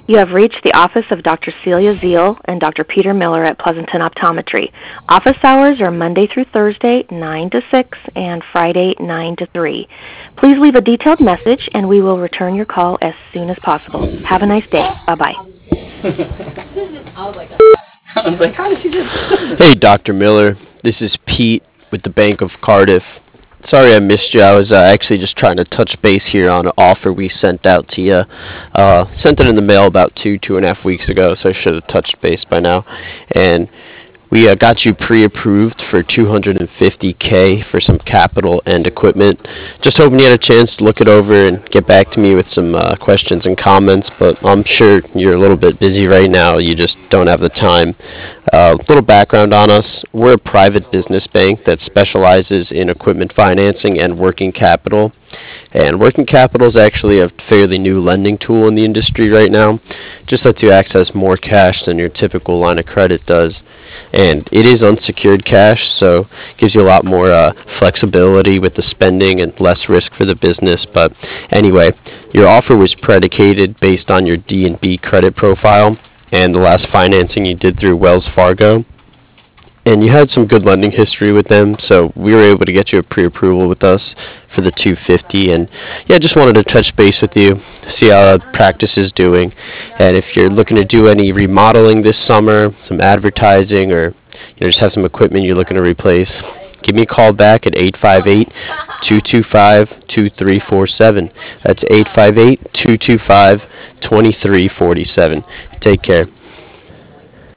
You have reached the office of Dr. Celia Zeal and Dr. Peter Miller at Pleasanton Optometry. Office hours are Monday through Thursday, 9 to 6, and Friday, 9 to 3. Please leave a detailed message, and we will return your call as soon as possible. Have a nice day. Bye-bye. I was like, how did she just... Hey, Dr. Miller. This is Pete with the Bank of Cardiff. Sorry I missed you. I was actually just trying to touch base here on an offer we sent out to you. Sent it in the mail about 2.5 weeks ago, so I should have touched base by now. And we got you pre-approved for $250K for some capital and equipment. Just hoping you had a chance to look it over and get back to me with some questions and comments, but I'm sure you're a little bit busy right now. You just don't have the time. Little background on us. We're a private business bank that specializes in equipment financing and working capital. And working capital is actually a fairly new lending tool in the industry right now. Just lets you access more cash than your typical line of credit does. And it is unsecured cash, so gives you a lot more flexibility with the spending and less risk for the business. But anyway, your offer was predicated based on your D&B credit profile and the last financing you did through Wells Fargo. And you had some good lending history with them, so we were able to get you a pre-approval with us for the 250. And yeah, just wanted to touch base with you, see how the practice is doing, and if you're looking to do any remodeling this summer, some advertising, or just have some equipment you're looking to replace, give me a call back at 858-225-2347. That's 858-225-2347. Take care.